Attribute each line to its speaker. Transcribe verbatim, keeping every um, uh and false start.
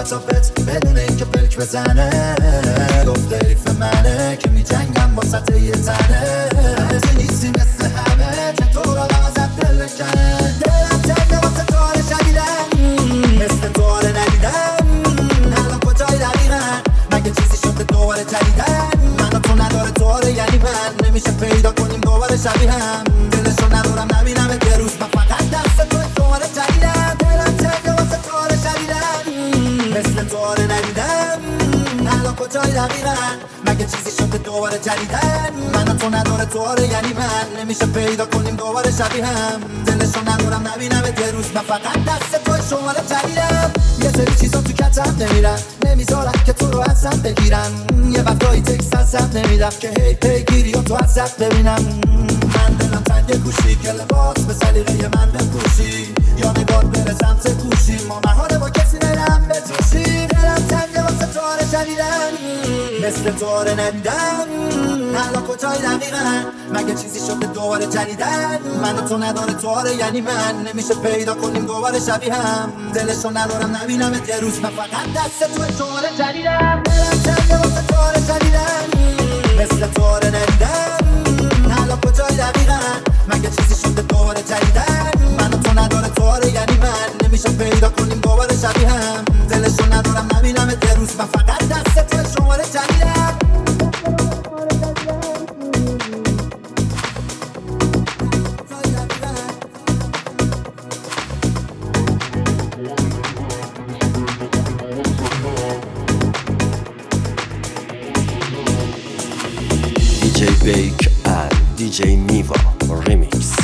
Speaker 1: واتساپت بدون اینکه پلک بزنه. گفته حریف منه که میجنگم واسط یه تنه. همه نیستی مثل همه چطور آدم ازت دل بکنه. دلم تنگه واسه تو آره شدیدن مثل تو آره ندیدم. الان کجایی دقیقا مگه چیزی شده دوباره جدیدن. من و تو نداره تو آره یعنی من نمیشه پیدا کنیم دوباره شبیه هم. دلشو ندارم نبینم یه روز من فقط دست توی دوباره جدیدم. دلم تنگه واسه تو آره شدیدن مثل تو آره ندیدم. الان کجایی دقیقا مگه چیزی شده دوباره جدیدن. من و تو نداره تو آره یعنی من نمیشه پیدا کنیم دوباره شبیه هم. دلشو ندارم نبینم یه روز من فقط دست توی شماره جدیدم. یه سری چیزا تو کتم نمیرن نمیذارم که تو رو ازم بگیرم. یه وقتایی تکست ازم نمیدم که هی پیگیری و تو ازت ببینم. من دلم تنگ گوشی که لباس به سلیقه من بپوشی یا نگات بره سمت گوشی. ما مهاره با کسی نرم بتوشی. دلم تنگ واسه تو آره شدیدن مثل تو آره ندیدم. الان کجایی دقیقا مگه چیزی شده دوباره جدیدن. من و تو نداره تو آره یعنی من نمیشه پیدا کنیم دوباره شبیه هم. دلشو ندارم نبینم یه روز من فقط دست توی تو آره جدیدم. دلم تنگ واسه تو آره شدیدن مثل تو آره ندیدم. الان کجایی دقیقا مگه چیزی شده دوباره جدیدن. من و تو نداره تو آره یعنی من نمیشه پیدا کنیم دوباره شبیه هم. دلشو ندارم نبینم یه روز من فقط دست توی شماره جدیدم.
Speaker 2: دی جی Bake and دی جی Niva Remix.